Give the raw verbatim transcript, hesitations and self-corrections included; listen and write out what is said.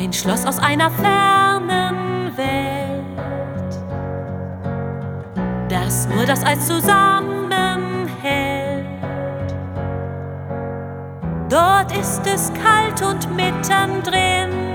ein Schloss aus einer fernen Welt, das nur das Eis zusammenhält. Dort ist es kalt und mittendrin